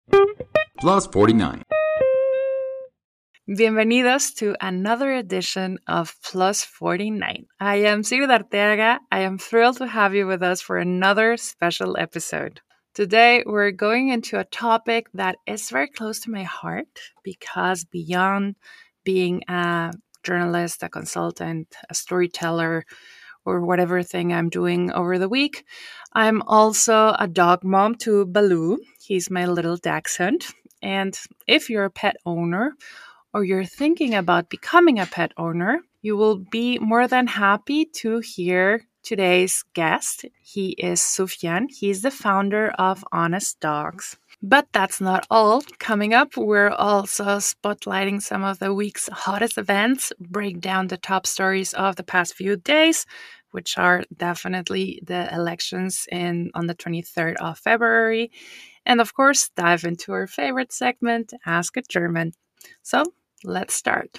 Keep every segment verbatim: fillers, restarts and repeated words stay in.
Plus forty-nine. Bienvenidos to another edition of Plus forty-nine. I am Sigrid Arteaga. I am thrilled to have you with us for another special episode. Today, we're going into a topic that is very close to my heart because beyond being a journalist, a consultant, a storyteller, or whatever thing I'm doing over the week, I'm also a dog mom to Baloo. He's my little dachshund. And if you're a pet owner, or you're thinking about becoming a pet owner, you will be more than happy to hear today's guest. He is Sufyan. He's the founder of Honest Dogs. But that's not all. Coming up, we're also spotlighting some of the week's hottest events, break down the top stories of the past few days, which are definitely the elections in on the twenty-third of February, and of course, dive into our favorite segment, Ask a German. So, let's start.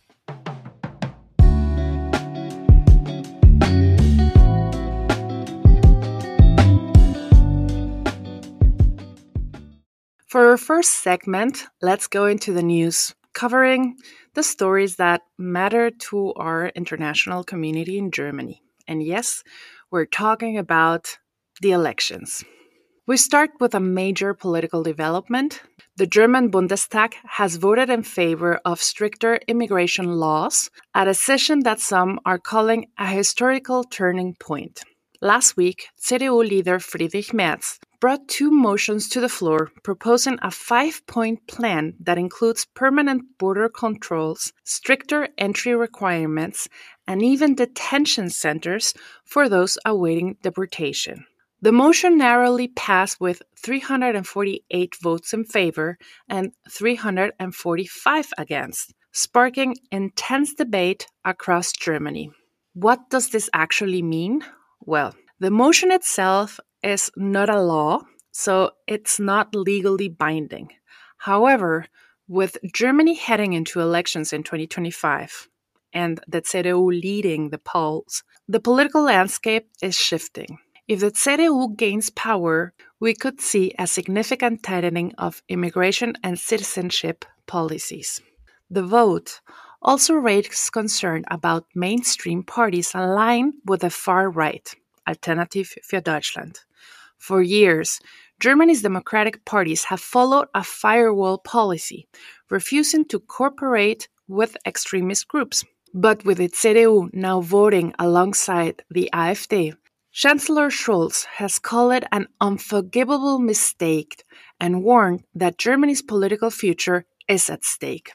For our first segment, let's go into the news, covering the stories that matter to our international community in Germany. And yes, we're talking about the elections. We start with a major political development. The German Bundestag has voted in favor of stricter immigration laws, a decision that some are calling a historical turning point. Last week, C D U leader Friedrich Merz brought two motions to the floor proposing a five-point plan that includes permanent border controls, stricter entry requirements, and even detention centers for those awaiting deportation. The motion narrowly passed with three hundred forty-eight votes in favor and three hundred forty-five against, sparking intense debate across Germany. What does this actually mean? Well, the motion itself is not a law, so it's not legally binding. However, with Germany heading into elections in twenty twenty-five and the C D U leading the polls, the political landscape is shifting. If the C D U gains power, we could see a significant tightening of immigration and citizenship policies. The vote also raised concern about mainstream parties aligned with the far right, Alternative für Deutschland. For years, Germany's democratic parties have followed a firewall policy, refusing to cooperate with extremist groups. But with the C D U now voting alongside the AfD, Chancellor Scholz has called it an unforgivable mistake and warned that Germany's political future is at stake.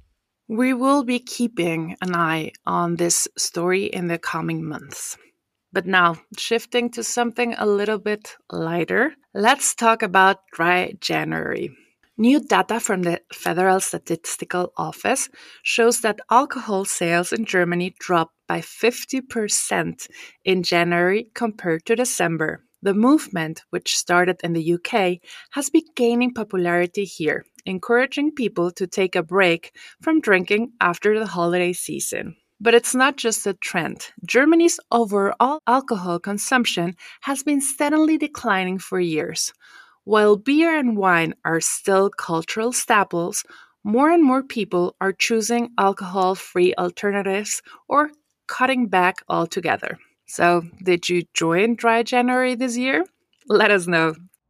We will be keeping an eye on this story in the coming months. But now, shifting to something a little bit lighter, let's talk about Dry January. New data from the Federal Statistical Office shows that alcohol sales in Germany dropped by fifty percent in January compared to December. The movement, which started in the U K, has been gaining popularity here, encouraging people to take a break from drinking after the holiday season. But it's not just a trend. Germany's overall alcohol consumption has been steadily declining for years. While beer and wine are still cultural staples, more and more people are choosing alcohol-free alternatives or cutting back altogether. So, did you join Dry January this year? Let us know.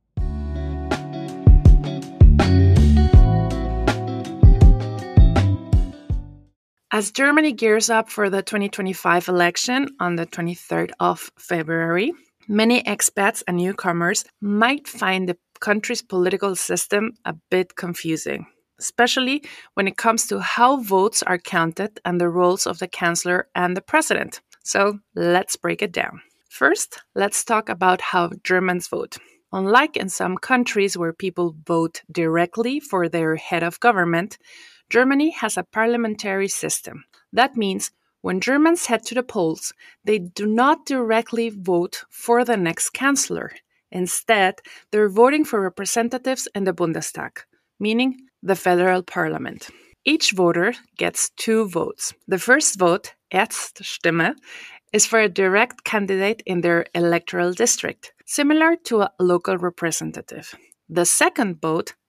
As Germany gears up for the twenty twenty-five election on the twenty-third of February, many expats and newcomers might find the country's political system a bit confusing, especially when it comes to how votes are counted and the roles of the chancellor and the president. So let's break it down. First, let's talk about how Germans vote. Unlike in some countries where people vote directly for their head of government, Germany has a parliamentary system. That means when Germans head to the polls, they do not directly vote for the next chancellor. Instead, they're voting for representatives in the Bundestag, meaning the federal parliament. Each voter gets two votes. The first vote, Erststimme, is for a direct candidate in their electoral district, similar to a local representative. The second vote,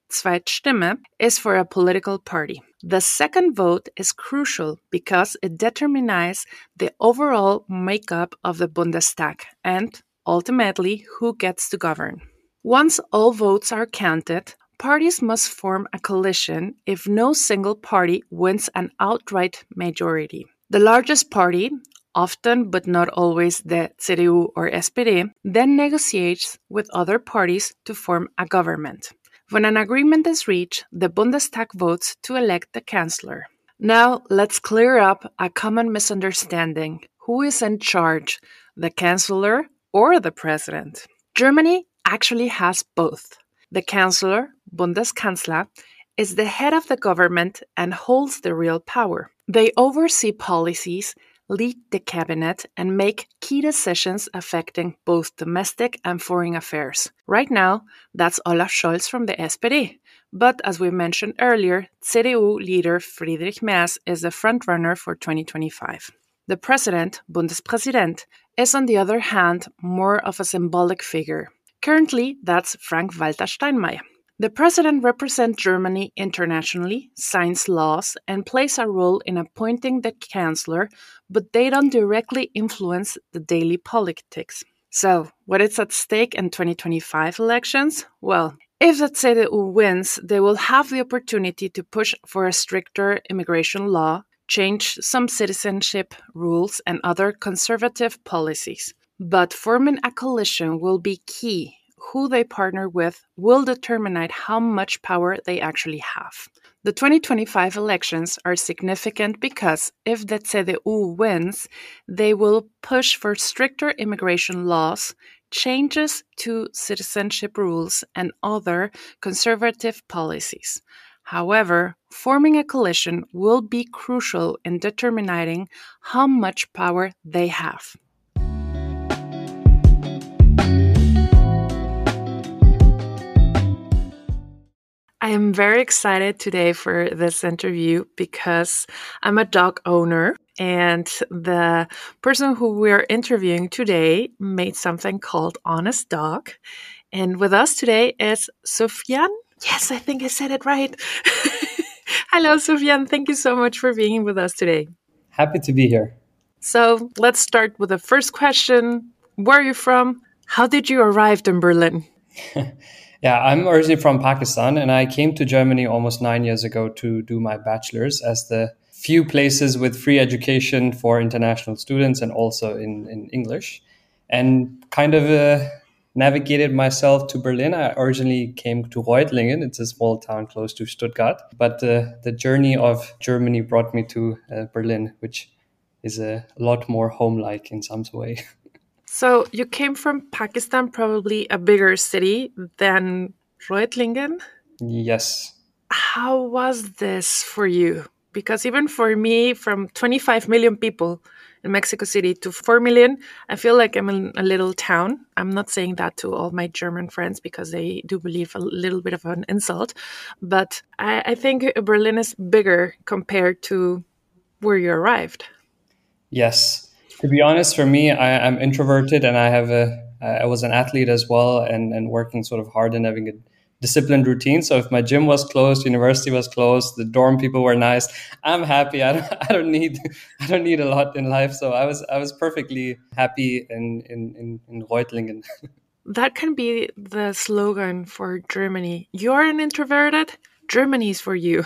Zweitstimme, is for a political party. The second vote is crucial because it determines the overall makeup of the Bundestag and, ultimately, who gets to govern. Once all votes are counted, parties must form a coalition if no single party wins an outright majority. The largest party, often but not always the C D U or S P D, then negotiates with other parties to form a government. When an agreement is reached, the Bundestag votes to elect the Chancellor. Now, let's clear up a common misunderstanding. Who is in charge, the Chancellor or the President? Germany actually has both. The Chancellor, Bundeskanzler, is the head of the government and holds the real power. They oversee policies, lead the cabinet, and make key decisions affecting both domestic and foreign affairs. Right now, that's Olaf Scholz from the S P D. But as we mentioned earlier, C D U leader Friedrich Merz is the frontrunner for twenty twenty-five. The president, Bundespräsident, is on the other hand more of a symbolic figure. Currently, that's Frank-Walter Steinmeier. The president represents Germany internationally, signs laws, and plays a role in appointing the chancellor, but they don't directly influence the daily politics. So, what is at stake in twenty twenty-five elections? Well, if the C D U wins, they will have the opportunity to push for a stricter immigration law, change some citizenship rules, and other conservative policies. But forming a coalition will be key. Who they partner with will determine how much power they actually have. The twenty twenty-five elections are significant because if the C D U wins, they will push for stricter immigration laws, changes to citizenship rules, and other conservative policies. However, forming a coalition will be crucial in determining how much power they have. I am very excited today for this interview because I'm a dog owner and the person who we're interviewing today made something called Honest Dog. And with us today is Sofian. Yes, I think I said it right. Hello, Sofian. Thank you so much for being with us today. Happy to be here. So let's start with the first question. Where are you from? How did you arrive in Berlin? Yeah, I'm originally from Pakistan, and I came to Germany almost nine years ago to do my bachelor's as the few places with free education for international students and also in, in English. And kind of uh, navigated myself to Berlin. I originally came to Reutlingen. It's a small town close to Stuttgart. But uh, the journey of Germany brought me to uh, Berlin, which is a lot more home-like in some way. So you came from Pakistan, probably a bigger city than Reutlingen? Yes. How was this for you? Because even for me, from twenty-five million people in Mexico City to four million, I feel like I'm in a little town. I'm not saying that to all my German friends because they do believe a little bit of an insult. But I, I think Berlin is bigger compared to where you arrived. Yes. To be honest, for me, I, I'm introverted and I have a, I was an athlete as well and, and working sort of hard and having a disciplined routine. So if my gym was closed, university was closed, the dorm people were nice, I'm happy. I don't, I don't need, I don't need a lot in life. So I was, I was perfectly happy in, in, in, in Reutlingen. That can be the slogan for Germany. You're an introverted, Germany is for you.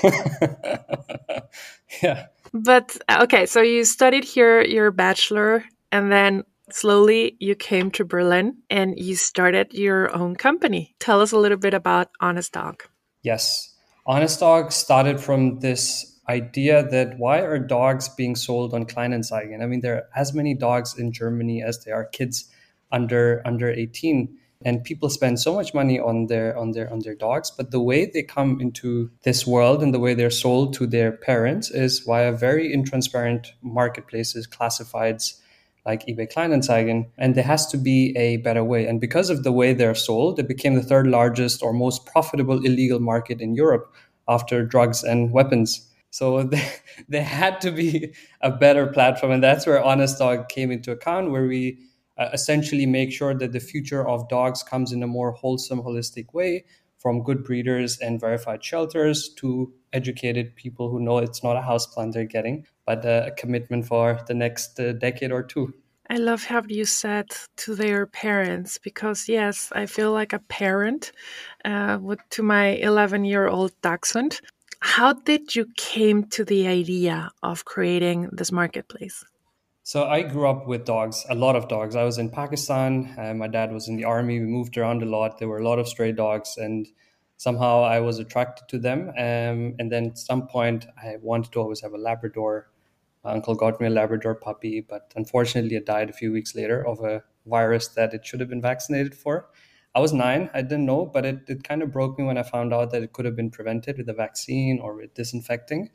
Yeah. But okay, so you studied here your bachelor and then slowly you came to Berlin and you started your own company. Tell us a little bit about Honest Dog. Yes. Honest Dog started from this idea that why are dogs being sold on Kleinanzeigen? I mean, there are as many dogs in Germany as there are kids under under eighteen. And people spend so much money on their on their on their dogs, but the way they come into this world and the way they're sold to their parents is via very intransparent marketplaces, classifieds like eBay Kleinanzeigen, and there has to be a better way. And because of the way they're sold, it became the third largest or most profitable illegal market in Europe after drugs and weapons. So there, there had to be a better platform, and that's where Honest Dog came into account, where we Uh, essentially make sure that the future of dogs comes in a more wholesome, holistic way from good breeders and verified shelters to educated people who know it's not a houseplant they're getting, but a commitment for the next uh, decade or two. I love how you said to their parents, because yes, I feel like a parent uh, with, to my eleven year old dachshund. How did you came to the idea of creating this marketplace? So I grew up with dogs, a lot of dogs. I was in Pakistan. Uh, my dad was in the army. We moved around a lot. There were a lot of stray dogs, and somehow I was attracted to them. Um, and then at some point, I wanted to always have a Labrador. My uncle got me a Labrador puppy, but unfortunately, it died a few weeks later of a virus that it should have been vaccinated for. I was nine. I didn't know, but it, it kind of broke me when I found out that it could have been prevented with a vaccine or with disinfecting.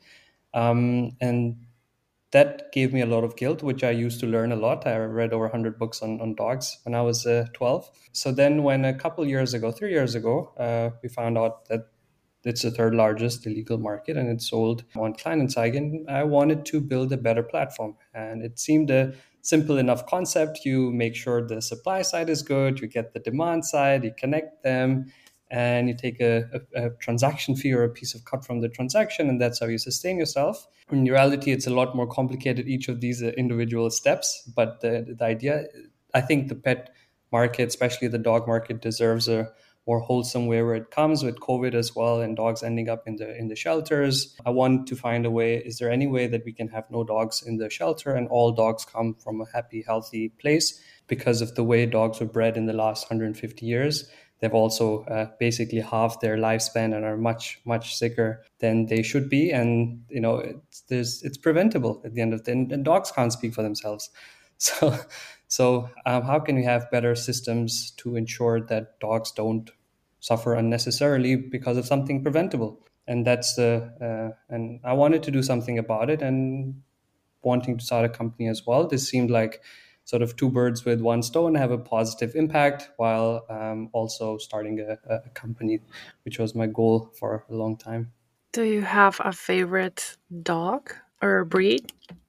Um, and that gave me a lot of guilt, which I used to learn a lot. I read over one hundred books on, on dogs when I was uh, twelve. So then when a couple years ago, three years ago, uh, we found out that it's the third largest illegal market and it's sold on Kleinanzeigen, I wanted to build a better platform. And it seemed a simple enough concept. You make sure the supply side is good, you get the demand side, you connect them, and you take a, a, a transaction fee or a piece of cut from the transaction, and that's how you sustain yourself. In reality, it's a lot more complicated, each of these uh, individual steps. But the, the idea, I think the pet market, especially the dog market, deserves a more wholesome way where it comes with COVID as well and dogs ending up in the in the shelters. I want to find a way, is there any way that we can have no dogs in the shelter and all dogs come from a happy, healthy place? Because of the way dogs were bred in the last one hundred fifty years, they've also uh, basically halved their lifespan and are much, much sicker than they should be. And, you know, it's, there's, it's preventable at the end of the day. And, and dogs can't speak for themselves. So, so um, how can we have better systems to ensure that dogs don't suffer unnecessarily because of something preventable? And that's the, uh, and I wanted to do something about it and wanting to start a company as well. This seemed like sort of two birds with one stone, have a positive impact while um, also starting a, a company, which was my goal for a long time. Do you have a favorite dog or a breed?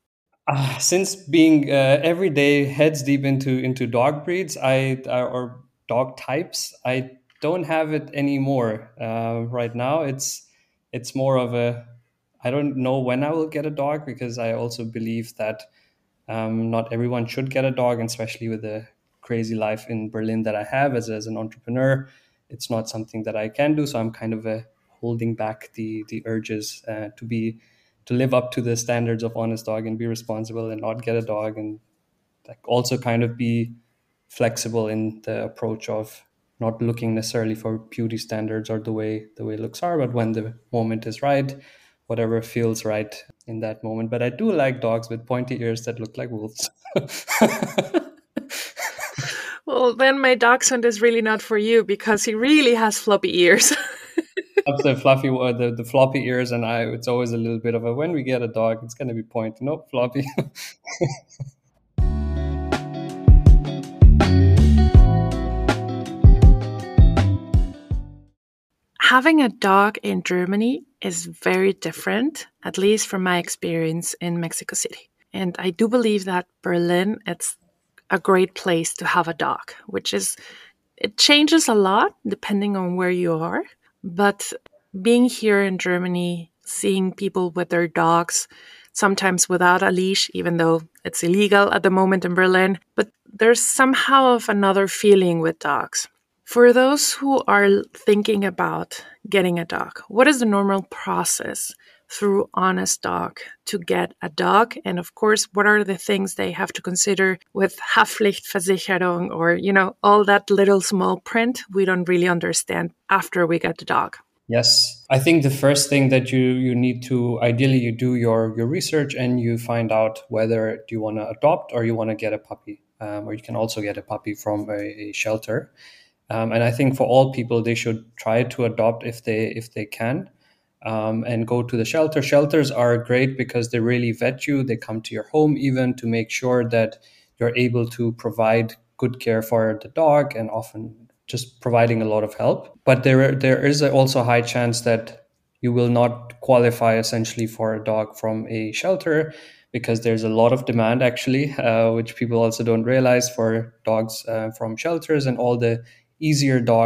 Uh, since being uh, every day heads deep into into dog breeds, I uh, or dog types, I don't have it anymore. Uh, right now, it's it's more of a, I don't know when I will get a dog, because I also believe that um, not everyone should get a dog, and especially with the crazy life in Berlin that I have as as an entrepreneur, it's not something that I can do. So I'm kind of uh, holding back the the urges uh, to be to live up to the standards of honest dog and be responsible and not get a dog, and like also kind of be flexible in the approach of not looking necessarily for beauty standards or the way the way looks are, but when the moment is right, whatever feels right in that moment. But I do like dogs with pointy ears that look like wolves. Well, then my dachshund is really not for you because he really has floppy ears. The fluffy, uh, the, the floppy ears, and I. It's always a little bit of a, when we get a dog, it's going to be pointy, no floppy. Having a dog in Germany is very different, at least from my experience in Mexico City. And I do believe that Berlin, it's a great place to have a dog, which is, it changes a lot depending on where you are. But being here in Germany, seeing people with their dogs, sometimes without a leash, even though it's illegal at the moment in Berlin, but there's somehow of another feeling with dogs. For those who are thinking about getting a dog, what is the normal process through Honest Dog to get a dog? And of course, what are the things they have to consider with Haftpflichtversicherung, or, you know, all that little small print we don't really understand after we get the dog? Yes, I think the first thing that you you need to, ideally you do your your research and you find out whether do you want to adopt or you want to get a puppy, um, or you can also get a puppy from a, a shelter. Um, and I think for all people, they should try to adopt if they if they can, um, and go to the shelter. Shelters are great because they really vet you. They come to your home even to make sure that you're able to provide good care for the dog, and often just providing a lot of help. But there there is also a high chance that you will not qualify essentially for a dog from a shelter, because there's a lot of demand actually, uh, which people also don't realize, for dogs uh, from shelters, and all the easier dogs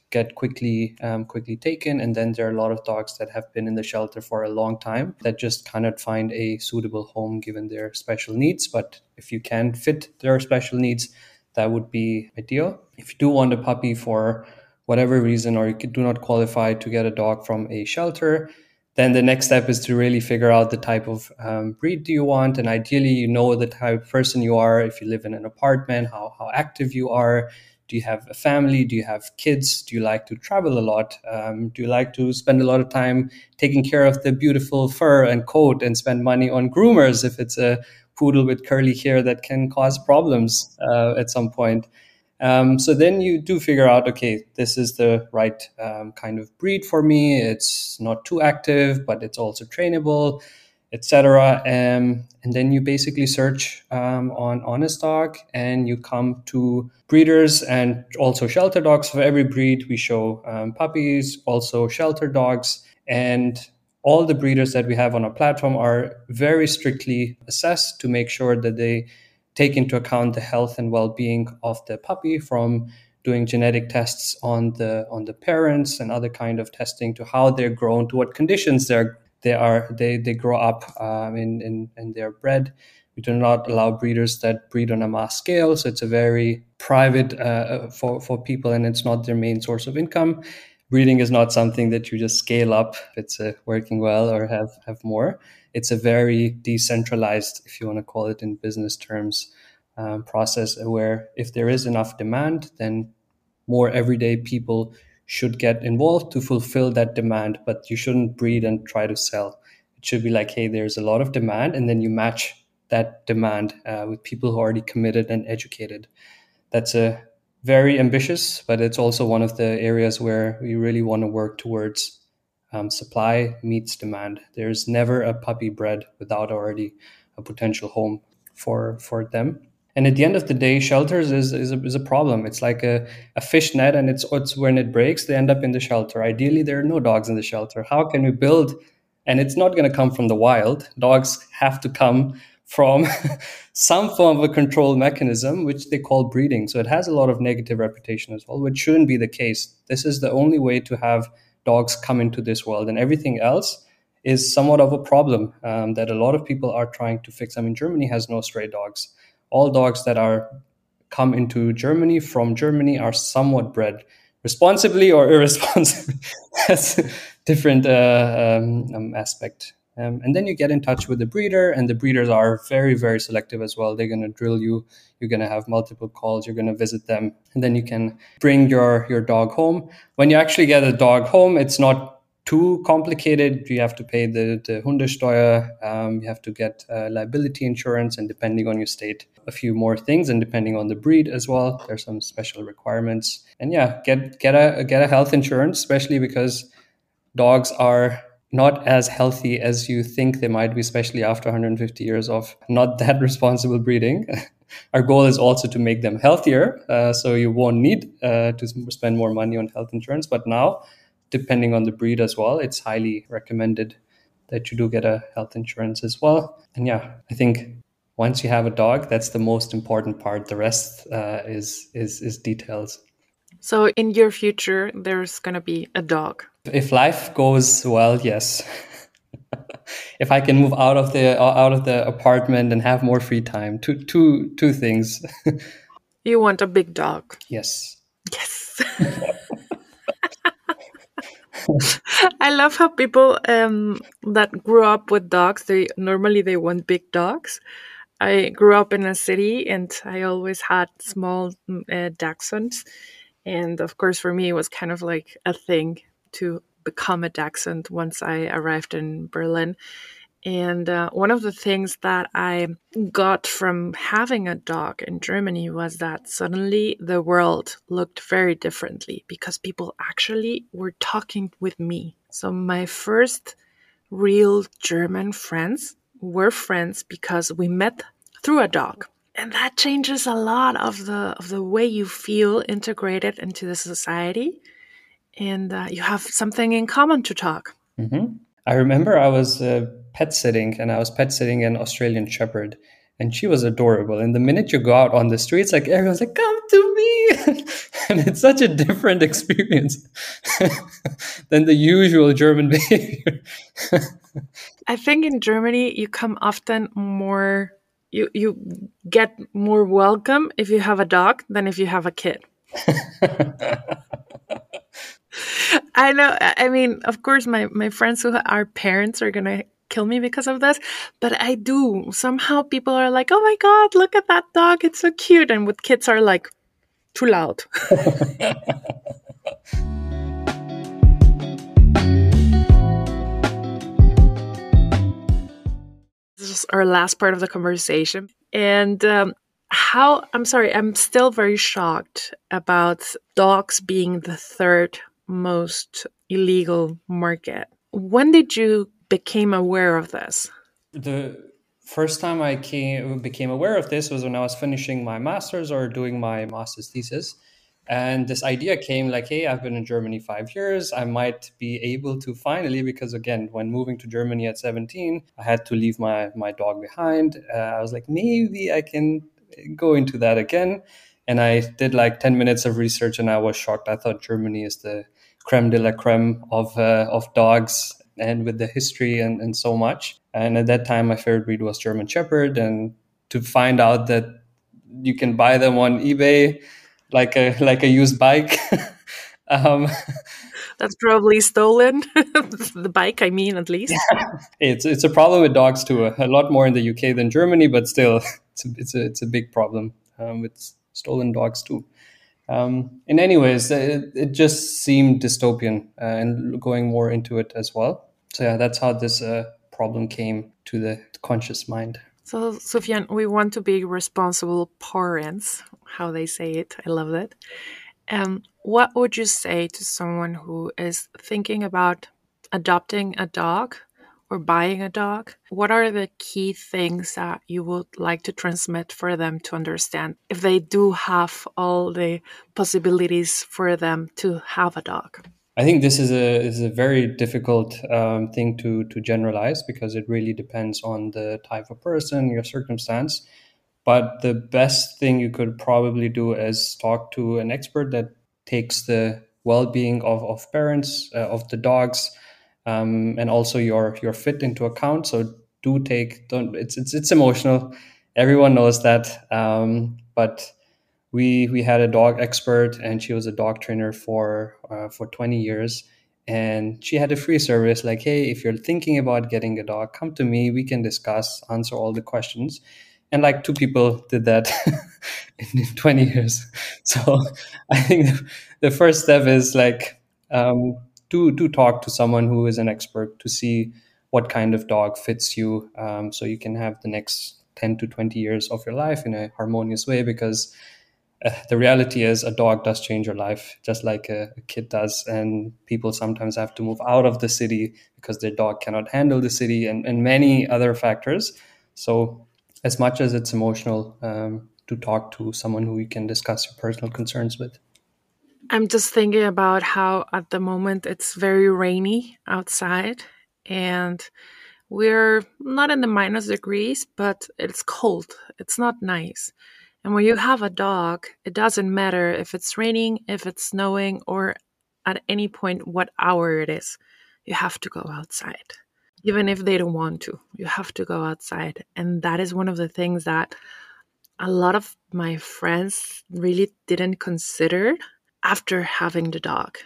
get quickly um, quickly taken. And then there are a lot of dogs that have been in the shelter for a long time that just cannot find a suitable home given their special needs. But if you can fit their special needs, that would be ideal. If you do want a puppy for whatever reason, or you do not qualify to get a dog from a shelter, then the next step is to really figure out the type of um, breed do you want. And ideally, you know the type of person you are. If you live in an apartment, how, how active you are. Do you have a family? Do you have kids? Do you like to travel a lot? Um, do you like to spend a lot of time taking care of the beautiful fur and coat and spend money on groomers if it's a poodle with curly hair that can cause problems uh, at some point? Um, so then you do figure out, okay, this is the right um, kind of breed for me. It's not too active, but it's also trainable, et cetera. Um, and then you basically search um, on Honest Dog, and you come to breeders and also shelter dogs. For every breed, we show um, puppies, also shelter dogs, and all the breeders that we have on our platform are very strictly assessed to make sure that they take into account the health and well-being of the puppy, from doing genetic tests on the on the parents and other kind of testing to how they're grown, to what conditions they're they are they they grow up um, in, in in their bred. We do not allow breeders that breed on a mass scale, so it's a very private uh, for for people, and it's not their main source of income. Breeding is not something that you just scale up if it's uh, working well or have have more. It's a very decentralized, if you want to call it in business terms, um, process where if there is enough demand, then more everyday people should get involved to fulfill that demand. But you shouldn't breed and try to sell. It should be like, hey, there's a lot of demand, and then you match that demand uh, with people who are already committed and educated. That's a very ambitious, but it's also one of the areas where we really want to work towards um, supply meets demand. There's never a puppy bred without already a potential home for for them. And at the end of the day, shelters is is a, is a problem. It's like a, a fish net, and it's, it's when it breaks, they end up in the shelter. Ideally, there are no dogs in the shelter. How can we build? And it's not going to come from the wild. Dogs have to come from some form of a control mechanism, which they call breeding. So it has a lot of negative reputation as well, which shouldn't be the case. This is the only way to have dogs come into this world, and everything else is somewhat of a problem um, that a lot of people are trying to fix. I mean, Germany has no stray dogs. All dogs that are come into Germany from Germany are somewhat bred responsibly or irresponsibly. That's a different uh, um, um, aspect. Um, and then you get in touch with the breeder, and the breeders are very, very selective as well. They're going to drill you. You're going to have multiple calls. You're going to visit them. And then you can bring your, your dog home. When you actually get a dog home, it's not too complicated. You have to pay the, the Hundesteuer. Um, you have to get uh, liability insurance, and depending on your state, a few more things, and depending on the breed as well, there's some special requirements. And yeah, get get a get a health insurance, especially because dogs are not as healthy as you think they might be, especially after one hundred fifty years of not that responsible breeding. Our goal is also to make them healthier, uh, so you won't need uh, to spend more money on health insurance. But now, depending on the breed as well, it's highly recommended that you do get a health insurance as well. And yeah, I think once you have a dog, that's the most important part. The rest uh, is is is details. So in your future, there's going to be a dog. If life goes well, yes. If I can move out of the out of the apartment and have more free time, two two two things. You want a big dog. Yes. Yes. I love how people um, that grew up with dogs, they normally they want big dogs. I grew up in a city, and I always had small uh, dachshunds. And of course, for me, it was kind of like a thing to become a dachshund once I arrived in Berlin. And uh, one of the things that I got from having a dog in Germany was that suddenly the world looked very differently because people actually were talking with me. So my first real German friends were friends because we met through a dog. And that changes a lot of the of the way you feel integrated into the society. And uh, you have something in common to talk. Mm-hmm. I remember I was uh, pet sitting, and I was pet sitting an Australian Shepherd, and she was adorable. And the minute you go out on the streets, like everyone's like, "Come to me!" And it's such a different experience than the usual German behavior. I think in Germany you come often more you you get more welcome if you have a dog than if you have a kid. I know. I mean, of course, my, my friends who are parents are going to kill me because of this, but I do. Somehow people are like, oh my God, look at that dog. It's so cute. And with kids are like, too loud. This is our last part of the conversation. And um, how, I'm sorry, I'm still very shocked about dogs being the third most illegal market. When did you become aware of this? The first time I came, became aware of this was when I was finishing my master's or doing my master's thesis. And this idea came like, hey, I've been in Germany five years. I might be able to finally, because again, when moving to Germany at seventeen, I had to leave my, my dog behind. Uh, I was like, maybe I can go into that again. And I did like ten minutes of research and I was shocked. I thought Germany is the creme de la creme of, uh, of dogs, and with the history and, and so much. And at that time, my favorite breed was German Shepherd. And to find out that you can buy them on eBay, like a like a used bike. um, That's probably stolen. The bike, I mean, at least. it's it's a problem with dogs too. A lot more in the U K than Germany, but still, it's a, it's a it's a big problem um, with stolen dogs too. Um, in any ways, it, it just seemed dystopian, uh, and going more into it as well. So yeah, that's how this uh, problem came to the conscious mind. So, Sufjan, we want to be responsible parents, how they say it. I love that. Um, what would you say to someone who is thinking about adopting a dog or buying a dog? What are the key things that you would like to transmit for them to understand if they do have all the possibilities for them to have a dog? I think this is a is a very difficult um, thing to to generalize, because it really depends on the type of person, your circumstance. But the best thing you could probably do is talk to an expert that takes the well-being of, of parents, uh, of the dogs, um, and also your your fit into account. So do take don't it's it's it's emotional. Everyone knows that, um, but. We we had a dog expert, and she was a dog trainer for uh, for twenty years, and she had a free service like, hey, if you're thinking about getting a dog, come to me. We can discuss, answer all the questions, and like two people did that in twenty years. So I think the first step is like um, to to talk to someone who is an expert to see what kind of dog fits you, um, so you can have the next ten to twenty years of your life in a harmonious way, because Uh, the reality is a dog does change your life just like a, a kid does, and people sometimes have to move out of the city because their dog cannot handle the city, and, and many other factors. So as much as it's emotional, um, to talk to someone who you can discuss your personal concerns with. I'm just thinking about how at the moment it's very rainy outside, and we're not in the minus degrees, but it's cold. It's not nice. And when you have a dog, it doesn't matter if it's raining, if it's snowing, or at any point what hour it is. You have to go outside. Even if they don't want to, you have to go outside. And that is one of the things that a lot of my friends really didn't consider after having the dog.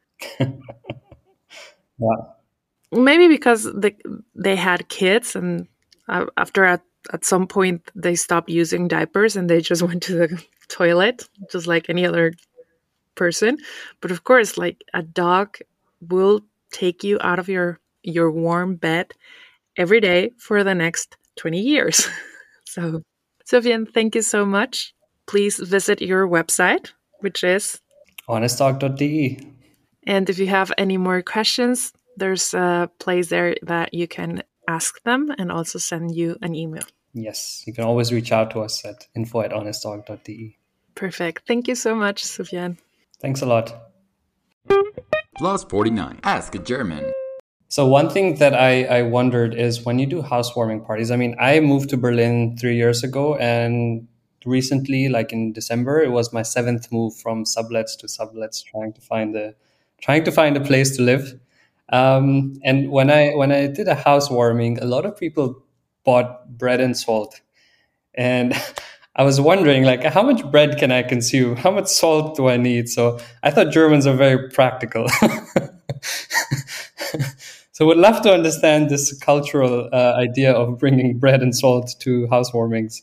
Yeah. Maybe because they, they had kids, and uh, after at, at some point they stopped using diapers and they just went to the toilet just like any other person. But of course, like a dog will take you out of your your warm bed every day for the next twenty years. So, Sufjan, thank you so much. Please visit your website, which is honest dog dot d e. And if you have any more questions, there's a place there that you can ask them and also send you an email. Yes, you can always reach out to us at info at honest dog dot d e. Perfect. Thank you so much, Sufjan. Thanks a lot. Plus forty-nine. Ask German. So one thing that I, I wondered is when you do housewarming parties, I mean, I moved to Berlin three years ago, and recently, like in December, it was my seventh move from sublets to sublets, trying to find a trying to find a place to live. Um, and when I when I did a housewarming, a lot of people bought bread and salt, and I was wondering, like, how much bread can I consume? How much salt do I need? So I thought Germans are very practical. So would love to understand this cultural uh, idea of bringing bread and salt to housewarmings.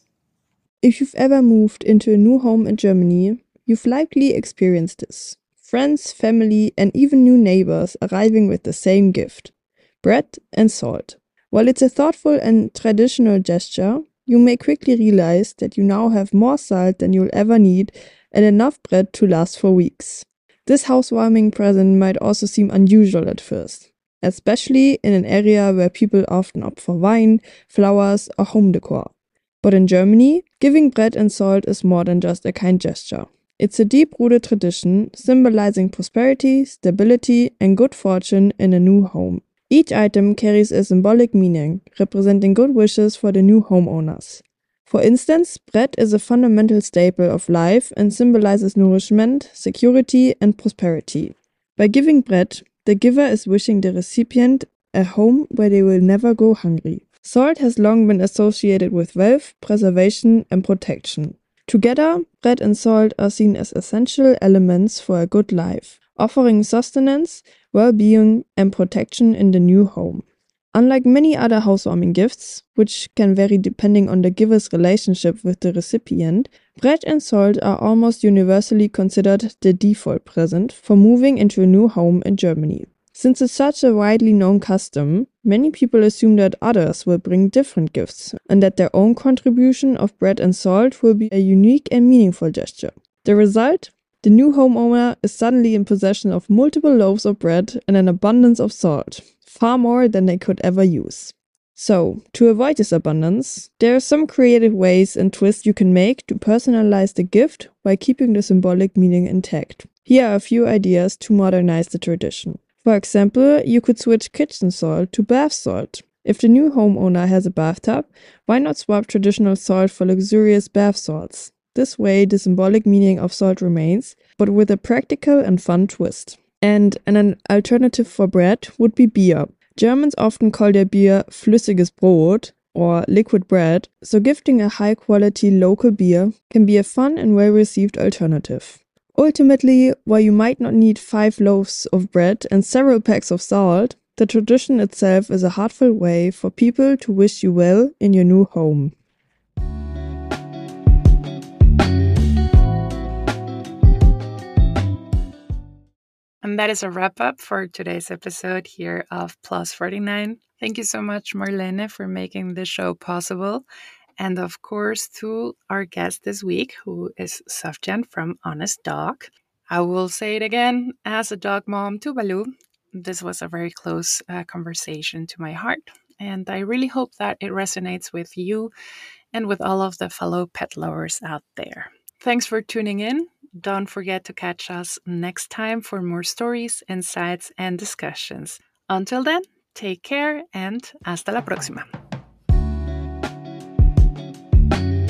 If you've ever moved into a new home in Germany, you've likely experienced this. Friends, family, and even new neighbors arriving with the same gift: bread and salt. While it's a thoughtful and traditional gesture, you may quickly realize that you now have more salt than you'll ever need and enough bread to last for weeks. This housewarming present might also seem unusual at first, especially in an area where people often opt for wine, flowers, or home decor. But in Germany, giving bread and salt is more than just a kind gesture. It's a deep-rooted tradition symbolizing prosperity, stability, and good fortune in a new home. Each item carries a symbolic meaning, representing good wishes for the new homeowners. For instance, bread is a fundamental staple of life and symbolizes nourishment, security, and prosperity. By giving bread, the giver is wishing the recipient a home where they will never go hungry. Salt has long been associated with wealth, preservation, and protection. Together, bread and salt are seen as essential elements for a good life, offering sustenance, well-being, and protection in the new home. Unlike many other housewarming gifts, which can vary depending on the giver's relationship with the recipient, bread and salt are almost universally considered the default present for moving into a new home in Germany. Since it's such a widely known custom, many people assume that others will bring different gifts and that their own contribution of bread and salt will be a unique and meaningful gesture. The result? The new homeowner is suddenly in possession of multiple loaves of bread and an abundance of salt, far more than they could ever use. So, to avoid this abundance, there are some creative ways and twists you can make to personalize the gift while keeping the symbolic meaning intact. Here are a few ideas to modernize the tradition. For example, you could switch kitchen salt to bath salt. If the new homeowner has a bathtub, why not swap traditional salt for luxurious bath salts? This way, the symbolic meaning of salt remains, but with a practical and fun twist. And an alternative for bread would be beer. Germans often call their beer flüssiges Brot or liquid bread, so gifting a high-quality local beer can be a fun and well-received alternative. Ultimately, while you might not need five loaves of bread and several packs of salt, the tradition itself is a heartfelt way for people to wish you well in your new home. And that is a wrap up for today's episode here of Plus forty-nine. Thank you so much, Marlene, for making this show possible. And of course, to our guest this week, who is Safjan from Honest Dog. I will say it again, as a dog mom to Baloo, this was a very close uh, conversation to my heart. And I really hope that it resonates with you and with all of the fellow pet lovers out there. Thanks for tuning in. Don't forget to catch us next time for more stories, insights, and discussions. Until then, take care and hasta la próxima.